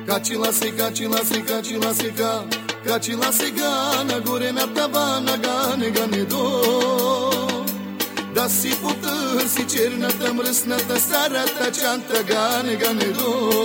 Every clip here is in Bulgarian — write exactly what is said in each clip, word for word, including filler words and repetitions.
Качила се, качила се, качила се, ка, качила сега на горена тавана, гане, гане до. Да си потърси черната, мръсната, старата чанта, гане, гане до.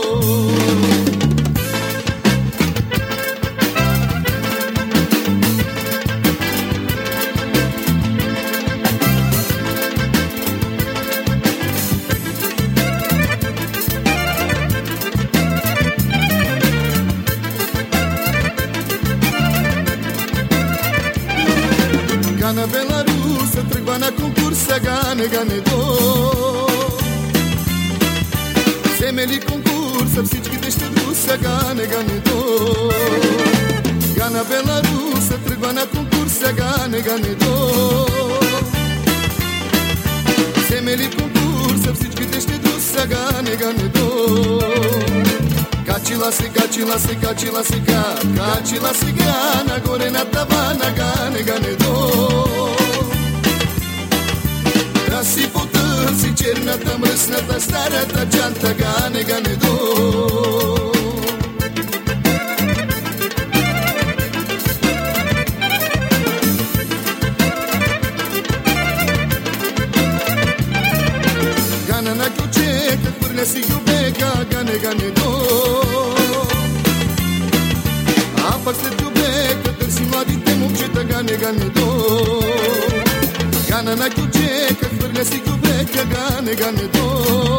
На Беларуса тръгва на конкурса, гане, гане до. Вземе ли конкурса, всичките ще друса, гане, гане до. Гана Беларуса тръгва на конкурса, гане, гане до. Вземе ли конкурса, всичките ще друса, гане, гане до. Качила се, качила се, качила се, ка, качила сега нагоре на тавана, гане, гане до. Да си потърси черната, мръсната, старата чанта, гане, гане до. Гана на ключека, хвърля си гюбека, гане, гане до. А пък след гюбека търси младите момчета, гане, гане до. Гана на ключека, хвърля си гюбека, гане, гане до.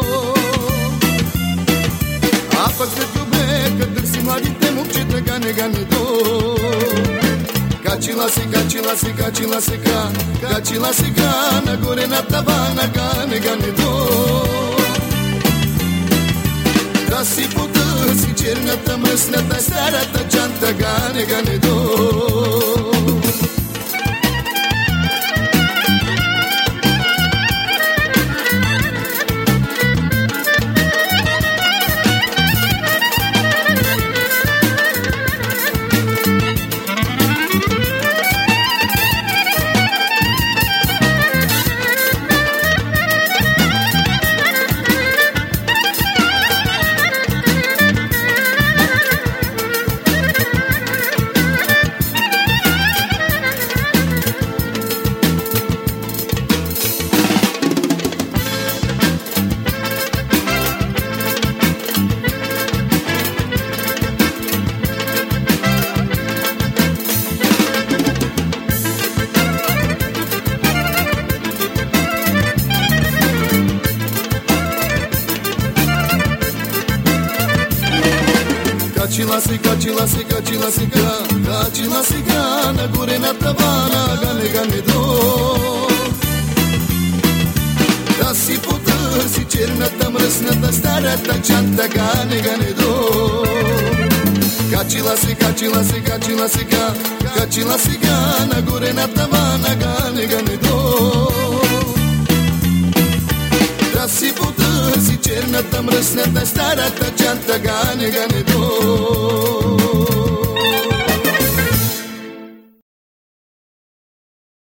А пък след гюбека търси младите момчета, гане, гане до. Качила се, качила се, качила се, ка, качила сега нагоре на тавана, гане, гане до. Да си потърси черната, мръсната, старата чанта, гане, гане до. Качила се, качила се, качила се, ка, качила сега нагоре на тавана, гане, гане до. Да си потърси черната, мръсната, старата чанта, гане, гане до. Качила се, качила се, качила се, ка, качила сега нагоре на тавана, гане, гане до. Да си потърси черната, мръсната, старата чанта, гане, гане до.